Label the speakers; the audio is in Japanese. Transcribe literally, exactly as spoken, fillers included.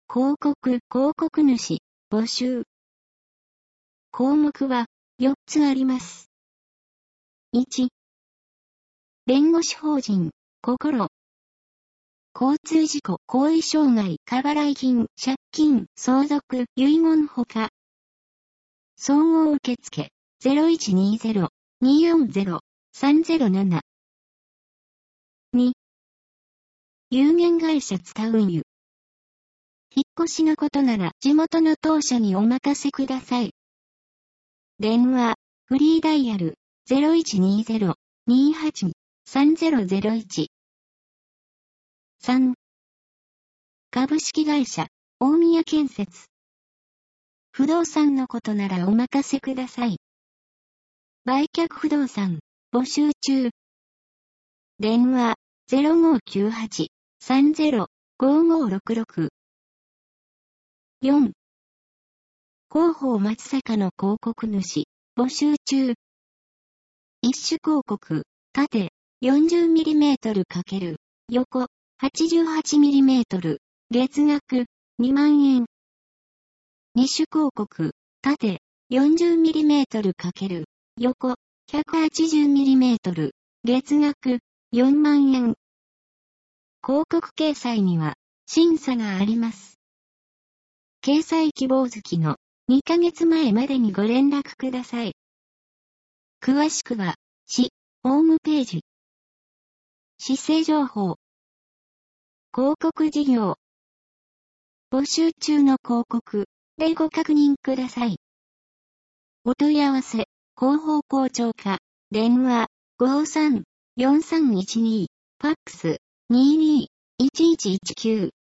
Speaker 1: 広告、広告主、募集。項目はよっつあります。いち、弁護士法人、心。交通事故、行為障害、過払い金、借金、相続、遺言ほか。総合受付 ゼロいちにゼロ によんゼロ さんゼロなな。に、有限会社ツタ運輸。引っ越しのことなら地元の当社にお任せください。電話、フリーダイヤル ゼロいちにゼロ にはち さんゼロゼロいち。さん、株式会社、大宮建設。不動産のことならお任せください。売却不動産、募集中。電話、ゼロごきゅうはち さんゼロ ごごろくろく。よん、広報松坂の広告主、募集中。一種広告、縦 よんじゅうミリメートル×横 はちじゅうはちミリメートル、月額にまんえん。二種広告、縦 よんじゅうミリメートル×横 ひゃくはちじゅうミリメートル、月額よんまんえん。広告掲載には審査があります。掲載希望月のにかげつまえまでにご連絡ください。詳しくは、市、ホームページ。市政情報。広告事業。募集中の広告でご確認ください。お問い合わせ、広報広聴課、電話、ごさん よんさんいちに、ファックス、にじゅうに いちいちいちきゅう。